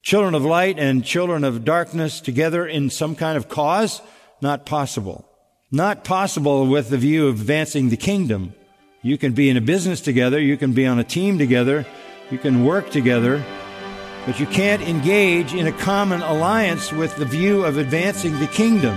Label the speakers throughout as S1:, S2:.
S1: Children of light and children of darkness together in some kind of cause? Not possible. Not possible with the view of advancing the kingdom. You can be in a business together, you can be on a team together, you can work together, but you can't engage in a common alliance with the view of advancing the kingdom.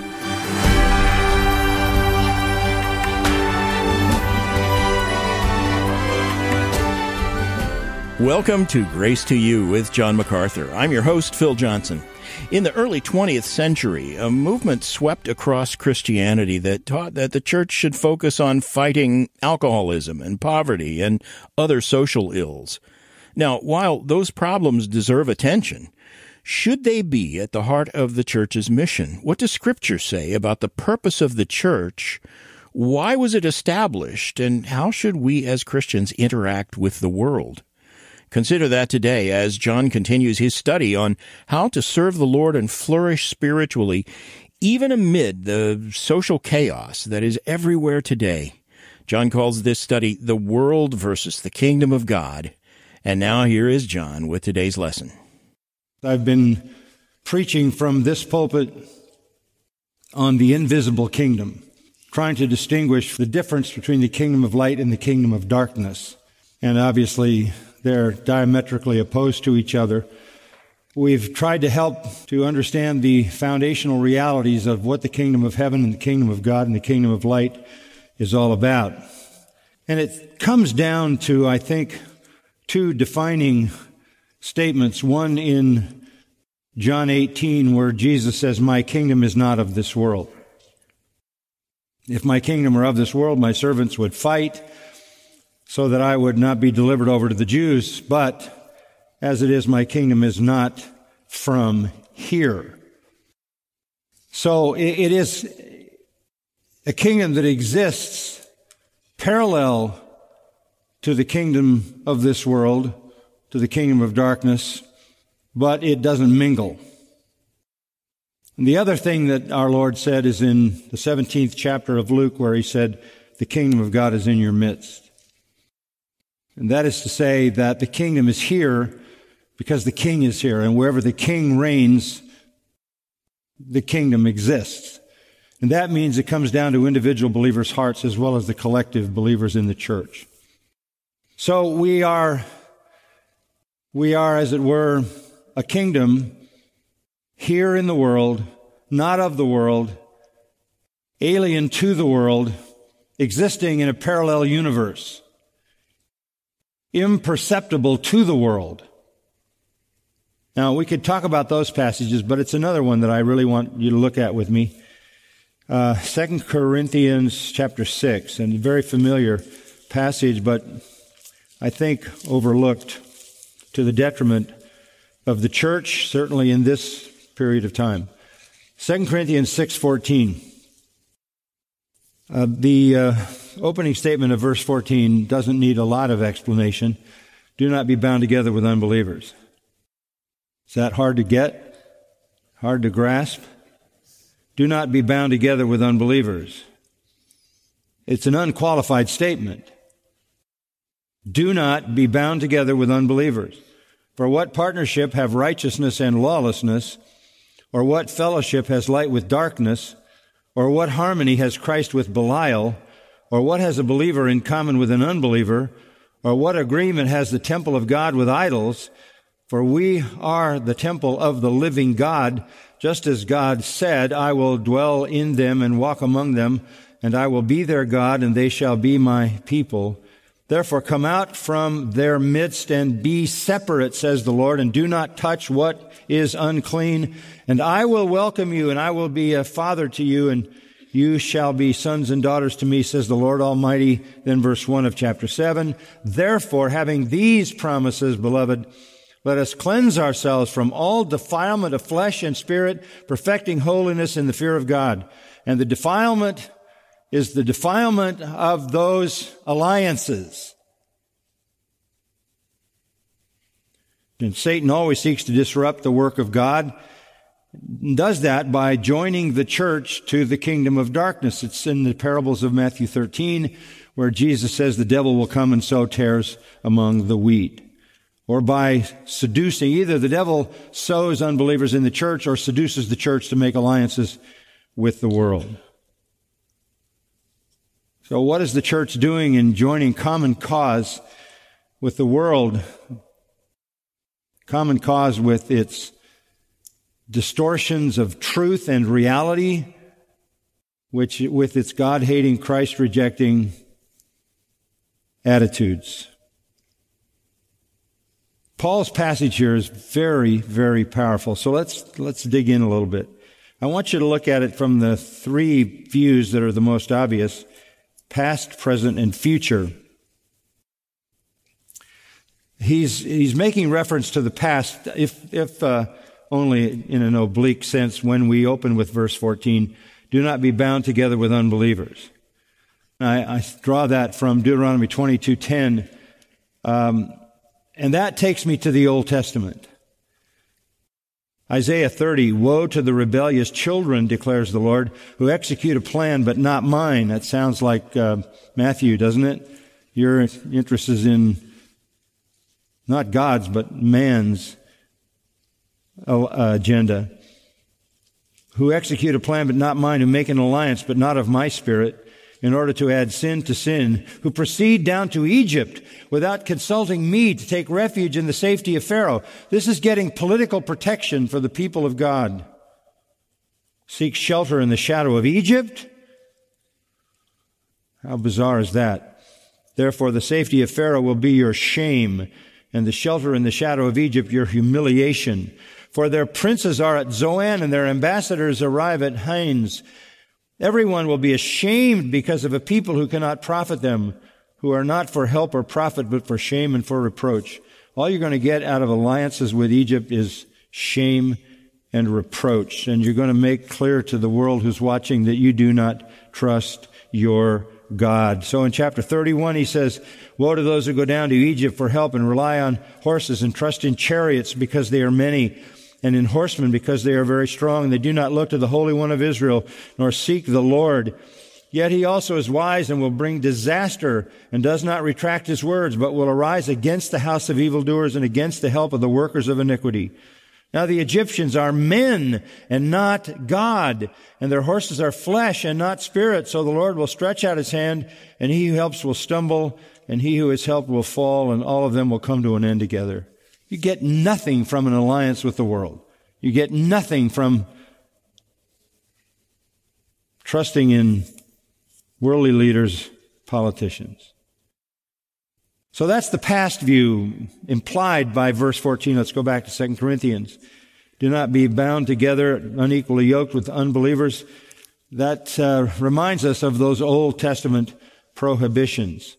S2: Welcome to Grace to You with John MacArthur. I'm your host, Phil Johnson. In the early 20th century, a movement swept across Christianity that taught that the church should focus on fighting alcoholism and poverty and other social ills. Now, while those problems deserve attention, should they be at the heart of the church's mission? What does Scripture say about the purpose of the church? Why was it established? And how should we as Christians interact with the world? Consider that today as John continues his study on how to serve the Lord and flourish spiritually, even amid the social chaos that is everywhere today. John calls this study The World versus the Kingdom of God. And now here is John with today's lesson.
S1: I've been preaching from this pulpit on the invisible kingdom, trying to distinguish the difference between the kingdom of light and the kingdom of darkness. And obviously, they're diametrically opposed to each other. We've tried to help to understand the foundational realities of what the kingdom of heaven and the kingdom of God and the kingdom of light is all about. And it comes down to, I think, two defining statements. One in John 18, where Jesus says, "My kingdom is not of this world. If my kingdom were of this world, my servants would fight, so that I would not be delivered over to the Jews. But as it is, my kingdom is not from here." So it is a kingdom that exists parallel to the kingdom of this world, to the kingdom of darkness, but it doesn't mingle. And the other thing that our Lord said is in the 17th chapter of Luke, where he said, "The kingdom of God is in your midst." And that is to say that the kingdom is here because the king is here. And wherever the king reigns, the kingdom exists. And that means it comes down to individual believers' hearts as well as the collective believers in the church. So we are, as it were, a kingdom here in the world, not of the world, alien to the world, existing in a parallel universe, imperceptible to the world. Now, we could talk about those passages, but it's another one that I really want you to look at with me. 2 Corinthians chapter 6, and a very familiar passage, but I think overlooked to the detriment of the church, certainly in this period of time. 2 Corinthians 6:14. The opening statement of verse 14 doesn't need a lot of explanation. Do not be bound together with unbelievers. Is that hard to get? Hard to grasp? Do not be bound together with unbelievers. It's an unqualified statement. Do not be bound together with unbelievers. For what partnership have righteousness and lawlessness? Or what fellowship has light with darkness? Or what harmony has Christ with Belial? Or what has a believer in common with an unbeliever? Or what agreement has the temple of God with idols? For we are the temple of the living God, just as God said, "I will dwell in them and walk among them, and I will be their God, and they shall be my people. Therefore come out from their midst and be separate, says the Lord, and do not touch what is unclean. And I will welcome you, and I will be a father to you, and you shall be sons and daughters to me, says the Lord Almighty." Then verse 1 of chapter 7. Therefore, having these promises, beloved, let us cleanse ourselves from all defilement of flesh and spirit, perfecting holiness in the fear of God. And the defilement is the defilement of those alliances. And Satan always seeks to disrupt the work of God, and does that by joining the church to the kingdom of darkness. It's in the parables of Matthew 13, where Jesus says the devil will come and sow tares among the wheat. or by seducing. Either the devil sows unbelievers in the church or seduces the church to make alliances with the world. So what is the church doing in joining common cause with the world? Common cause with its distortions of truth and reality, which with its God-hating, Christ-rejecting attitudes. Paul's passage here is very, very powerful. So let's dig in a little bit. I want you to look at it from the three views that are the most obvious: past, present, and future. He's making reference to the past, if only in an oblique sense, when we open with verse 14, do not be bound together with unbelievers. I draw that from Deuteronomy 22:10, and that takes me to the Old Testament. Isaiah 30, woe to the rebellious children, declares the Lord, who execute a plan but not mine. That sounds like Matthew, doesn't it? Your interest is in not God's, but man's agenda. Who execute a plan but not mine, who make an alliance but not of my spirit, in order to add sin to sin, who proceed down to Egypt without consulting me to take refuge in the safety of Pharaoh. This is getting political protection for the people of God. Seek shelter in the shadow of Egypt? How bizarre is that? Therefore, the safety of Pharaoh will be your shame, and the shelter in the shadow of Egypt your humiliation. For their princes are at Zoan, and their ambassadors arrive at Hanes. Everyone will be ashamed because of a people who cannot profit them, who are not for help or profit, but for shame and for reproach. All you're going to get out of alliances with Egypt is shame and reproach. And you're going to make clear to the world who's watching that you do not trust your God. So in chapter 31, he says, woe to those who go down to Egypt for help and rely on horses and trust in chariots because they are many, and in horsemen because they are very strong. They do not look to the Holy One of Israel, nor seek the Lord. Yet he also is wise and will bring disaster, and does not retract his words, but will arise against the house of evildoers and against the help of the workers of iniquity. Now the Egyptians are men and not God, and their horses are flesh and not spirit. So the Lord will stretch out his hand, and he who helps will stumble, and he who is helped will fall, and all of them will come to an end together. You get nothing from an alliance with the world. You get nothing from trusting in worldly leaders, politicians. So that's the past view implied by verse 14. Let's go back to 2 Corinthians. Do not be bound together, unequally yoked with unbelievers. That reminds us of those Old Testament prohibitions.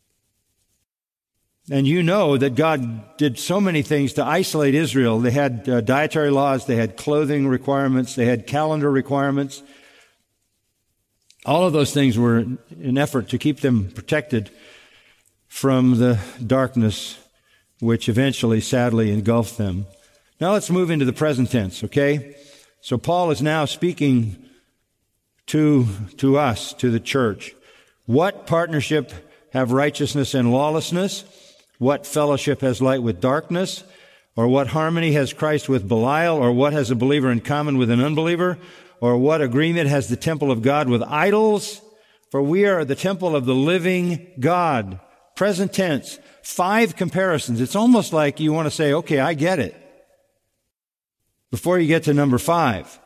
S1: And you know that God did so many things to isolate Israel. They had dietary laws, they had clothing requirements, they had calendar requirements. All of those things were an effort to keep them protected from the darkness which eventually, sadly, engulfed them. Now let's move into the present tense, okay? So Paul is now speaking to us, to the church. What partnership have righteousness and lawlessness? What fellowship has light with darkness? Or what harmony has Christ with Belial? Or what has a believer in common with an unbeliever? Or what agreement has the temple of God with idols? For we are the temple of the living God. Present tense. 5 comparisons. It's almost like you want to say, okay, I get it, before you get to number 5.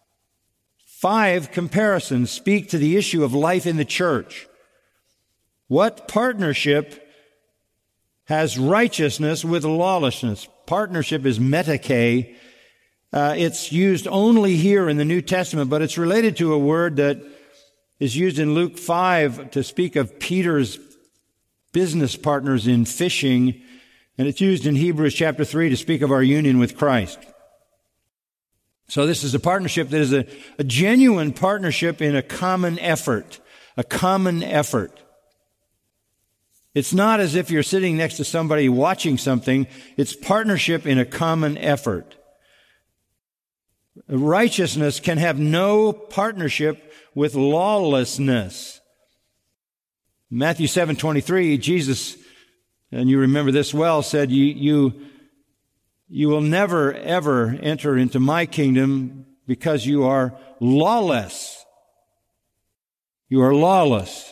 S1: 5 comparisons speak to the issue of life in the church. What partnership has righteousness with lawlessness? Partnership is metake. It's used only here in the New Testament, but it's related to a word that is used in Luke 5 to speak of Peter's business partners in fishing, and it's used in Hebrews chapter 3 to speak of our union with Christ. So this is a partnership that is a genuine partnership in a common effort. A common effort. It's not as if you're sitting next to somebody watching something. It's partnership in a common effort. Righteousness can have no partnership with lawlessness. Matthew 7:23, Jesus and you remember this well, said, you will never, ever enter into my kingdom because you are lawless. You are lawless.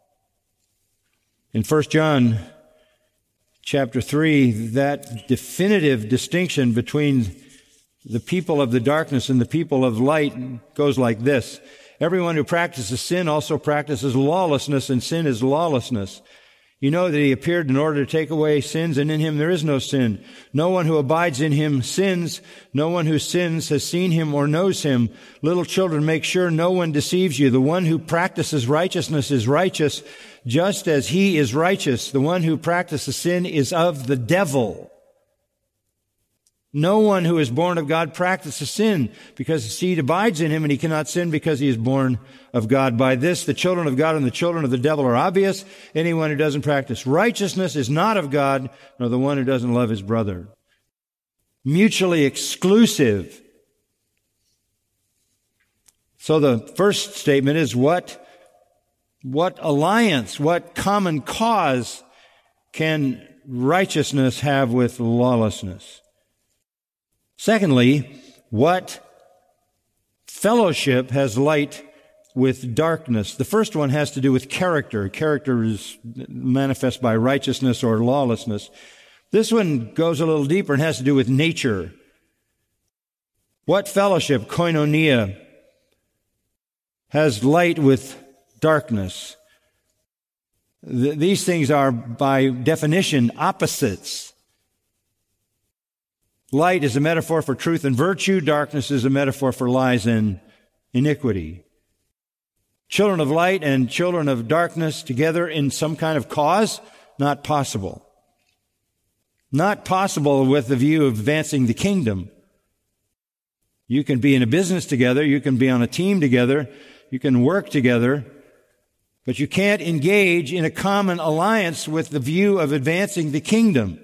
S1: In 1 John chapter 3, that definitive distinction between the people of the darkness and the people of light goes like this. Everyone who practices sin also practices lawlessness, and sin is lawlessness. You know that he appeared in order to take away sins, and in him there is no sin. No one who abides in him sins. No one who sins has seen him or knows him. Little children, make sure no one deceives you. The one who practices righteousness is righteous, just as he is righteous. The one who practices sin is of the devil. No one who is born of God practices sin, because the seed abides in him, and he cannot sin because he is born of God. By this, the children of God and the children of the devil are obvious. Anyone who doesn't practice righteousness is not of God, nor the one who doesn't love his brother. Mutually exclusive. So the first statement is what alliance, what common cause can righteousness have with lawlessness? Secondly, what fellowship has light with darkness? The first one has to do with character. Character is manifest by righteousness or lawlessness. This one goes a little deeper and has to do with nature. What fellowship, koinonia, has light with darkness? These things are, by definition, opposites. Light is a metaphor for truth and virtue. Darkness is a metaphor for lies and iniquity. Children of light and children of darkness together in some kind of cause? Not possible. Not possible with the view of advancing the kingdom. You can be in a business together. You can be on a team together. You can work together. But you can't engage in a common alliance with the view of advancing the kingdom.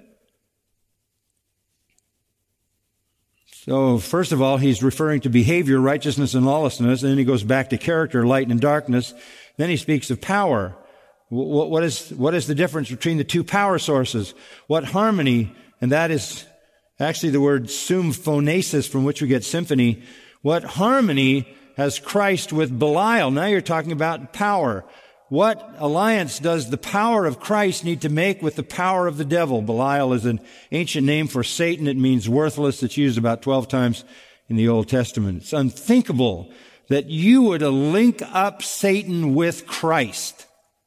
S1: So, first of all, he's referring to behavior, righteousness, and lawlessness. And then he goes back to character, light and darkness. Then he speaks of power. What is the difference between the two power sources? What harmony, and that is actually the word symphonesis, from which we get symphony. What harmony has Christ with Belial? Now you're talking about power. What alliance does the power of Christ need to make with the power of the devil? Belial is an ancient name for Satan. It means worthless. It's used about 12 times in the Old Testament. It's unthinkable that you would link up Satan with Christ.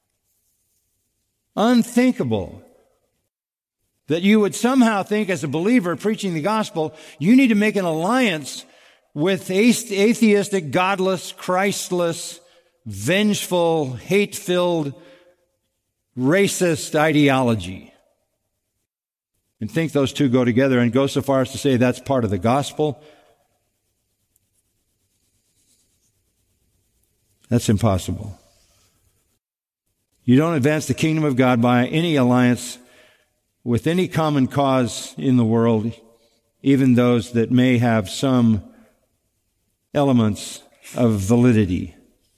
S1: Unthinkable that you would somehow think, as a believer preaching the gospel, you need to make an alliance with atheistic, godless, Christless, vengeful, hate-filled, racist ideology. And think those two go together, and go so far as to say that's part of the gospel. That's impossible. You don't advance the kingdom of God by any alliance with any common cause in the world, even those that may have some elements of validity.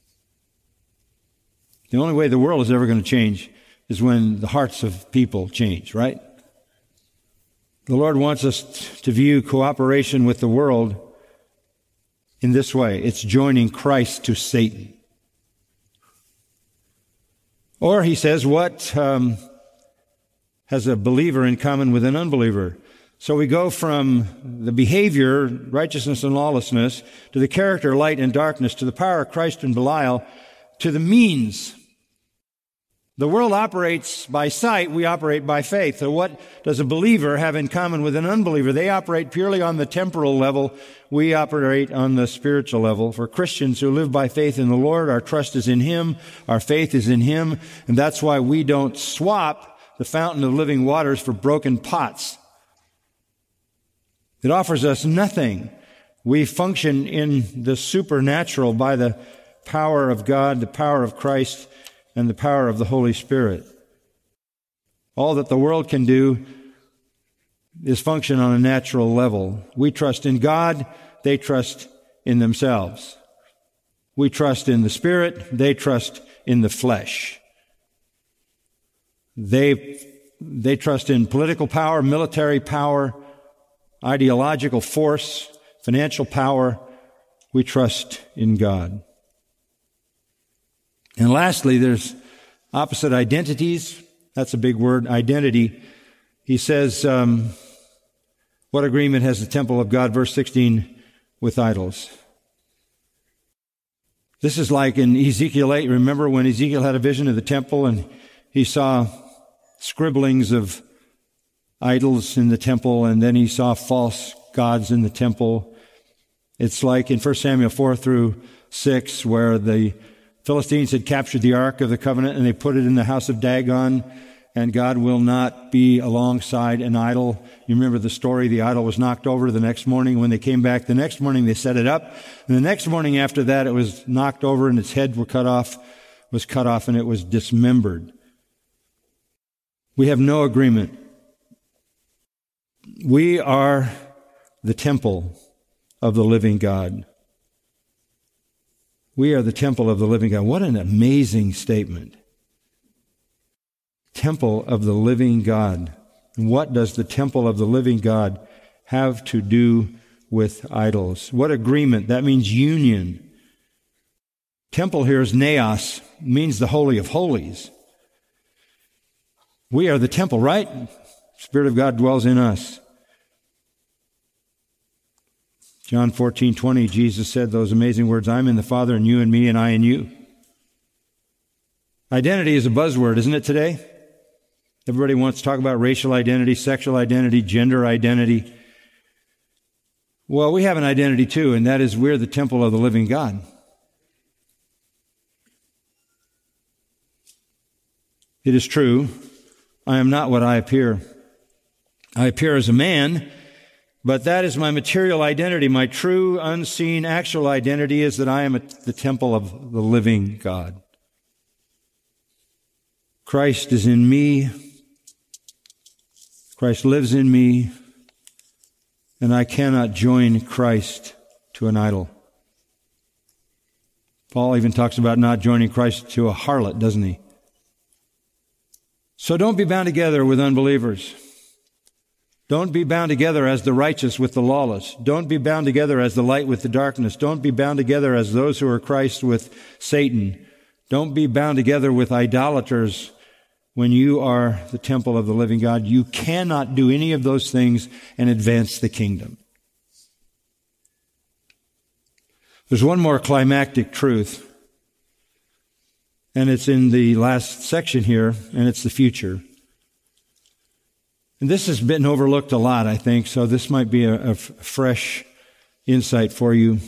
S1: The only way the world is ever going to change is when the hearts of people change, right? The Lord wants us to view cooperation with the world in this way. It's joining Christ to Satan. Or, he says, what has a believer in common with an unbeliever? So we go from the behavior, righteousness and lawlessness, to the character, light and darkness, to the power of Christ and Belial, to the means. The world operates by sight, we operate by faith. So what does a believer have in common with an unbeliever? They operate purely on the temporal level. We operate on the spiritual level. For Christians who live by faith in the Lord, our trust is in Him, our faith is in Him, and that's why we don't swap the fountain of living waters for broken pots. It offers us nothing. We function in the supernatural by the power of God, the power of Christ, and the power of the Holy Spirit. All that the world can do is function on a natural level. We trust in God, they trust in themselves. We trust in the Spirit, they trust in the flesh. They They trust in political power, military power, ideological force, financial power. We trust in God. And lastly, there's opposite identities. That's a big word, identity. He says, what agreement has the temple of God, verse 16, with idols? This is like in Ezekiel 8. Remember when Ezekiel had a vision of the temple and he saw scribblings of idols in the temple, and then he saw false gods in the temple. It's like in 1 Samuel 4 through 6, where the Philistines had captured the Ark of the Covenant and they put it in the house of Dagon, and God will not be alongside an idol. You remember the story, the idol was knocked over the next morning. When they came back the next morning, they set it up. And the next morning after that, it was knocked over and its head was cut off and it was dismembered. We have no agreement. We are the temple of the living God. We are the temple of the living God. What an amazing statement. Temple of the living God. And what does the temple of the living God have to do with idols? What agreement? That means union. Temple here is naos, means the Holy of Holies. We are the temple, right? Spirit of God dwells in us. John 14:20, Jesus said those amazing words, I'm in the Father and you in me and I in you. Identity is a buzzword, isn't it today? Everybody wants to talk about racial identity, sexual identity, gender identity. Well, we have an identity too, and that is we're the temple of the living God. It is true, I am not what I appear. I appear as a man, but that is my material identity. My true, unseen, actual identity is that I am the temple of the living God. Christ is in me. Christ lives in me. And I cannot join Christ to an idol. Paul even talks about not joining Christ to a harlot, doesn't he? So don't be bound together with unbelievers. Don't be bound together as the righteous with the lawless. Don't be bound together as the light with the darkness. Don't be bound together as those who are Christ with Satan. Don't be bound together with idolaters when you are the temple of the living God. You cannot do any of those things and advance the kingdom. There's one more climactic truth, and it's in the last section here, and it's the future. And this has been overlooked a lot, I think, so this might be a fresh insight for you.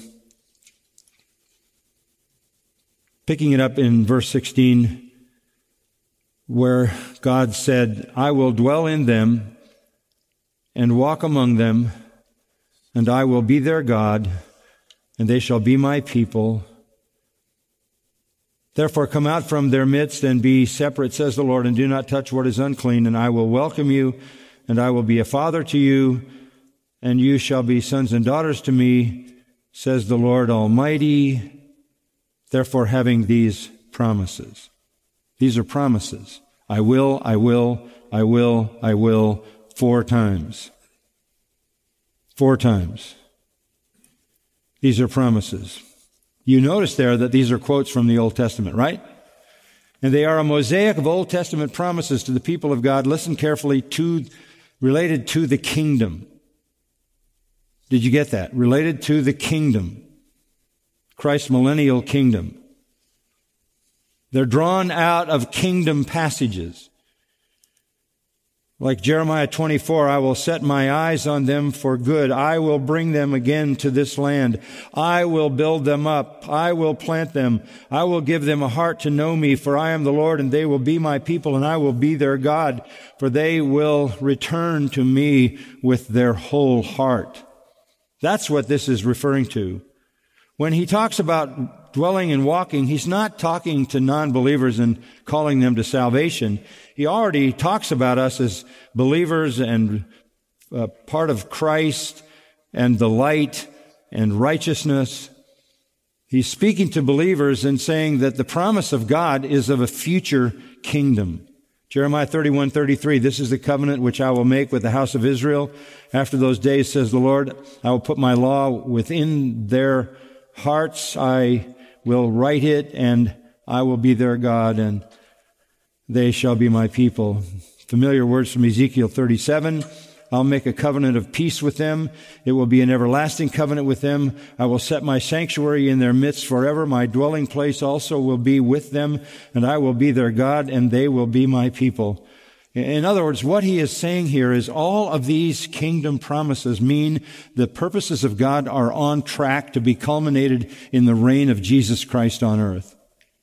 S1: Picking it up in verse 16, where God said, I will dwell in them and walk among them, and I will be their God, and they shall be my people. Therefore come out from their midst and be separate, says the Lord, and do not touch what is unclean, and I will welcome you, and I will be a father to you, and you shall be sons and daughters to me, says the Lord Almighty. Therefore having these promises. These are promises. I will, 4 times. 4 times. These are promises. You notice there that these are quotes from the Old Testament, right? And they are a mosaic of Old Testament promises to the people of God. Listen carefully, related to the kingdom. Did you get that? Related to the kingdom. Christ's millennial kingdom. They're drawn out of kingdom passages. Like Jeremiah 24, I will set my eyes on them for good. I will bring them again to this land. I will build them up. I will plant them. I will give them a heart to know me, for I am the Lord, and they will be my people, and I will be their God, for they will return to me with their whole heart. That's what this is referring to. When he talks about dwelling and walking, he's not talking to non-believers and calling them to salvation. He already talks about us as believers and part of Christ and the light and righteousness. He's speaking to believers and saying that the promise of God is of a future kingdom. Jeremiah 31:33, this is the covenant which I will make with the house of Israel. After those days, says the Lord, I will put my law within their hearts. I will write it, and I will be their God, and they shall be my people. Familiar words from Ezekiel 37. I'll make a covenant of peace with them. It will be an everlasting covenant with them. I will set my sanctuary in their midst forever. My dwelling place also will be with them, and I will be their God, and they will be my people. In other words, what he is saying here is all of these kingdom promises mean the purposes of God are on track to be culminated in the reign of Jesus Christ on earth.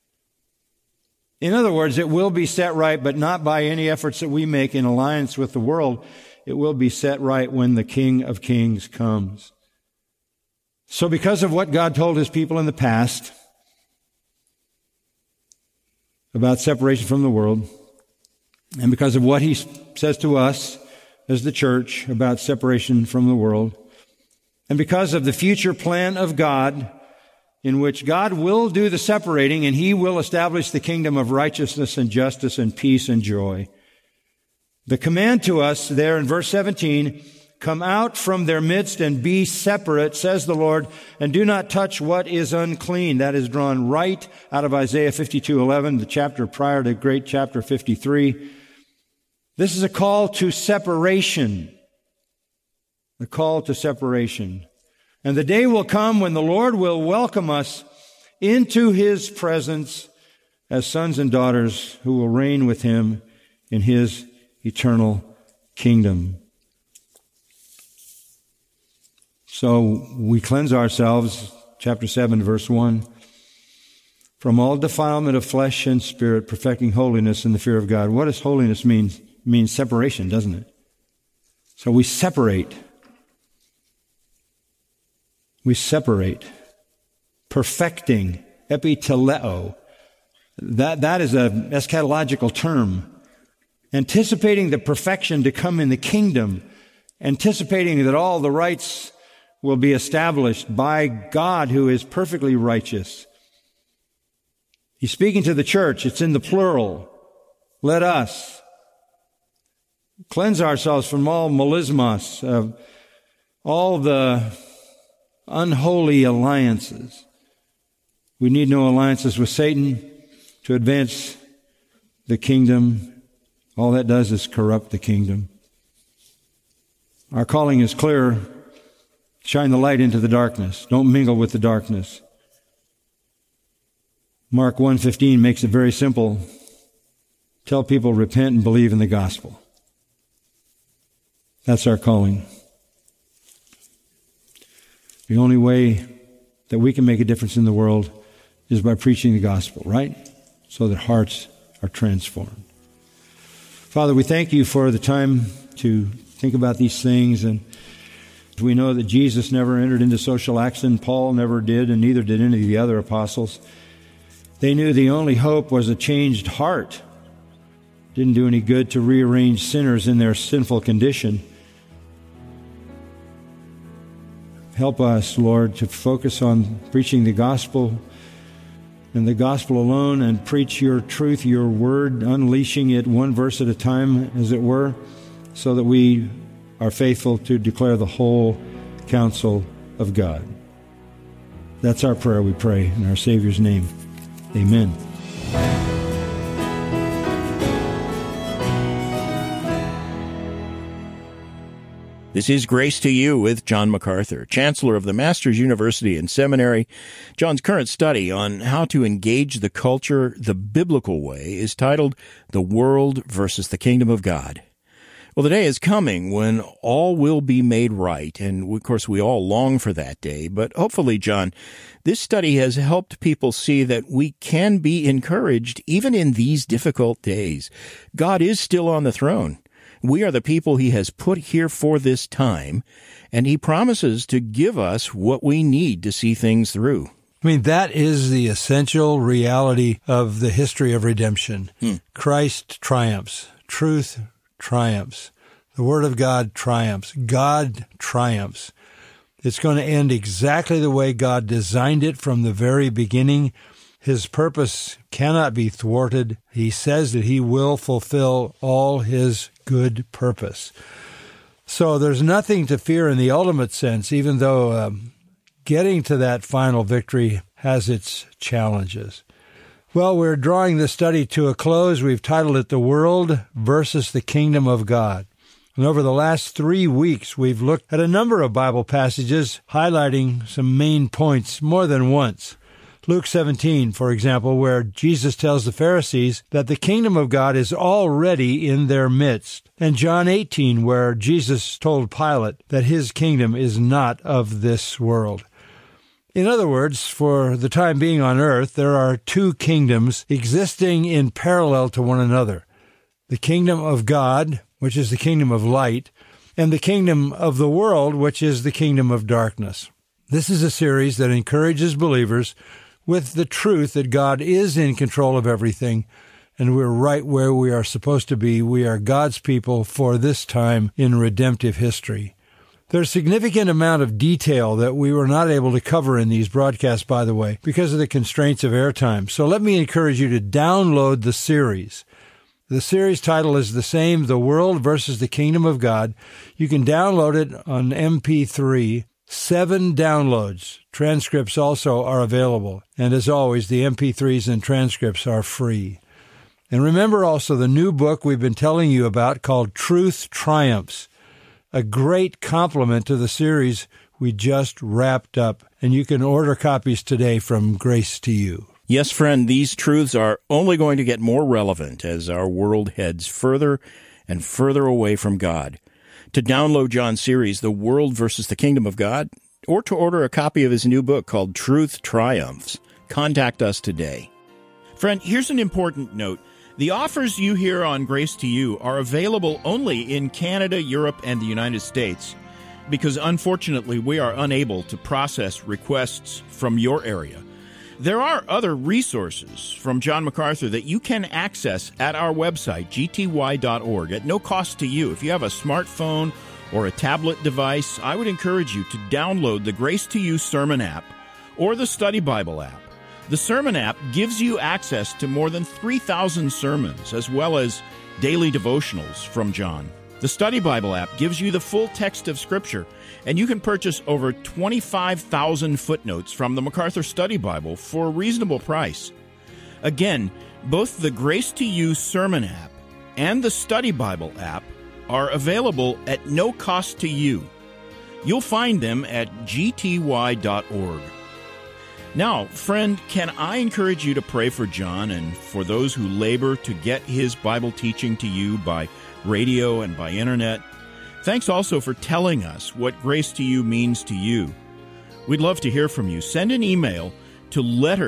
S1: In other words, it will be set right, but not by any efforts that we make in alliance with the world. It will be set right when the King of Kings comes. So because of what God told his people in the past about separation from the world, and because of what he says to us as the church about separation from the world, and because of the future plan of God, in which God will do the separating and he will establish the kingdom of righteousness and justice and peace and joy, the command to us there in verse 17, come out from their midst and be separate, says the Lord, and do not touch what is unclean. That is drawn right out of Isaiah 52:11, the chapter prior to great chapter 53. This is a call to separation. The call to separation. And the day will come when the Lord will welcome us into his presence as sons and daughters who will reign with him in his eternal kingdom. So we cleanse ourselves, chapter 7, verse 1, from all defilement of flesh and spirit, perfecting holiness in the fear of God. What does holiness mean? It means separation, doesn't it? So we separate. We separate. Perfecting, epiteleo. That is an eschatological term. Anticipating the perfection to come in the kingdom, anticipating that all the rights will be established by God who is perfectly righteous. He's speaking to the church. It's in the plural. Let us cleanse ourselves from all melismos, all the unholy alliances. We need no alliances with Satan to advance the kingdom. All that does is corrupt the kingdom. Our calling is clear. Shine the light into the darkness. Don't mingle with the darkness. Mark 1:15 makes it very simple. Tell people repent and believe in the gospel. That's our calling. The only way that we can make a difference in the world is by preaching the gospel, right? So that hearts are transformed. Father, we thank you for the time to think about these things, and we know that Jesus never entered into social action. Paul never did, and neither did any of the other apostles. They knew the only hope was a changed heart. Didn't do any good to rearrange sinners in their sinful condition. Help us, Lord, to focus on preaching the gospel and the gospel alone, and preach your truth, your word, unleashing it one verse at a time, as it were, so that we are faithful to declare the whole counsel of God. That's our prayer, we pray, in our Savior's name. Amen.
S2: This is Grace to You with John MacArthur, Chancellor of the Masters University and Seminary. John's current study on how to engage the culture the biblical way is titled The World versus the Kingdom of God. Well, the day is coming when all will be made right, and of course we all long for that day. But hopefully, John, this study has helped people see that we can be encouraged even in these difficult days. God is still on the throne. We are the people he has put here for this time, and he promises to give us what we need to see things through.
S3: I mean, that is the essential reality of the history of redemption. Christ triumphs. Truth triumphs. The Word of God triumphs. God triumphs. It's going to end exactly the way God designed it from the very beginning. His purpose cannot be thwarted. He says that He will fulfill all His good purpose. So there's nothing to fear in the ultimate sense, even though getting to that final victory has its challenges. Well, we're drawing this study to a close. We've titled it The World versus the Kingdom of God. And over the last 3 weeks, we've looked at a number of Bible passages highlighting some main points more than once. Luke 17, for example, where Jesus tells the Pharisees that the kingdom of God is already in their midst. And John 18, where Jesus told Pilate that his kingdom is not of this world. In other words, for the time being on earth, there are two kingdoms existing in parallel to one another. The kingdom of God, which is the kingdom of light, and the kingdom of the world, which is the kingdom of darkness. This is a series that encourages believers with the truth that God is in control of everything, and we're right where we are supposed to be. We are God's people for this time in redemptive history. There's a significant amount of detail that we were not able to cover in these broadcasts, by the way, because of the constraints of airtime. So let me encourage you to download the series. The series title is the same, The World versus the Kingdom of God. You can download it on MP3. 7 downloads. Transcripts also are available. And as always, the MP3s and transcripts are free. And remember also the new book we've been telling you about called Truth Triumphs, a great complement to the series we just wrapped up. And you can order copies today from Grace to You.
S2: Yes, friend, these truths are only going to get more relevant as our world heads further and further away from God. To download John's series, The World versus the Kingdom of God, or to order a copy of his new book called Truth Triumphs, contact us today. Friend, here's an important note. The offers you hear on Grace to You are available only in Canada, Europe, and the United States, because unfortunately we are unable to process requests from your area. There are other resources from John MacArthur that you can access at our website, gty.org, at no cost to you. If you have a smartphone or a tablet device, I would encourage you to download the Grace to You Sermon app or the Study Bible app. The Sermon app gives you access to more than 3,000 sermons, as well as daily devotionals from John. The Study Bible app gives you the full text of Scripture, and you can purchase over 25,000 footnotes from the MacArthur Study Bible for a reasonable price. Again, both the Grace to You Sermon app and the Study Bible app are available at no cost to you. You'll find them at gty.org. Now, friend, can I encourage you to pray for John and for those who labor to get his Bible teaching to you by radio and by internet? Thanks also for telling us what Grace to You means to you. We'd love to hear from you. Send an email to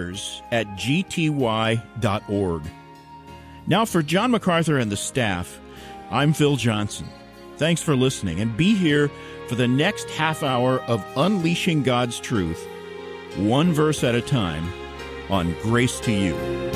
S2: letters@gty.org. Now, for John MacArthur and the staff, I'm Phil Johnson. Thanks for listening, and be here for the next half hour of Unleashing God's Truth, one verse at a time, on Grace to You.